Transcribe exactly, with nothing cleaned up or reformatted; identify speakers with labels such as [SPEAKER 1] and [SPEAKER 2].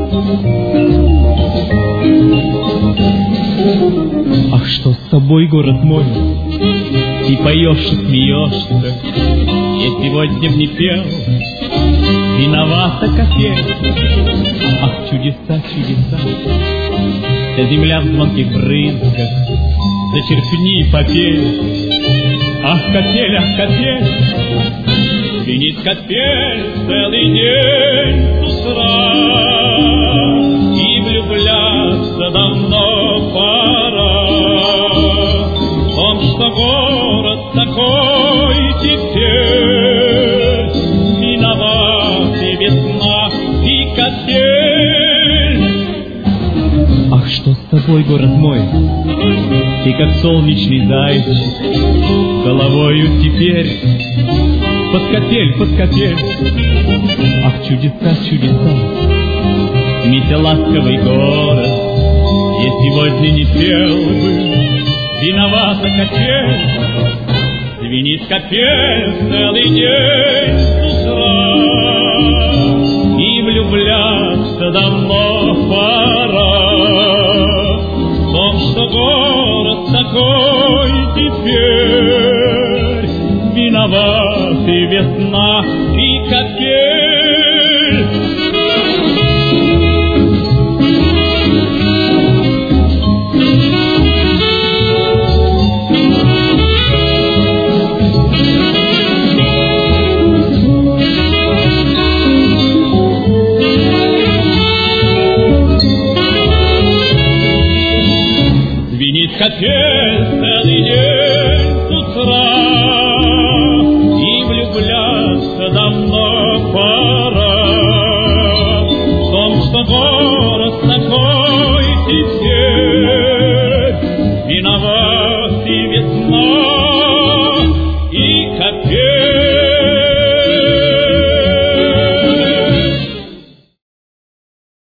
[SPEAKER 1] Ах, что с тобой, город мой? И поешь, и смеешься. Я сегодня б не пел, виновата капель. Ах, чудеса, чудеса, вся земля в звонких брызгах, зачерпни и попей. Ах, капель, ах, капель, звенит капель целый день с утра, и влюбляться давно пора. В том, что город такой теперь, виноват и весна, и капель. Ах, что с тобой, город мой? Ты как солнечный зайчик, головою теперь под капель, под капель. Ах, чудеса, чудеса, Митя, ласковый город, я сегодня не пел бы, виновата капель. Звенит капель целый день с утра, и влюбляться давно пора. В том, что город такой теперь, виноват и весна, и капель. Капель целый день с утра, и влюбляться давно пора. В том, что город такой теперь, виноват и весна.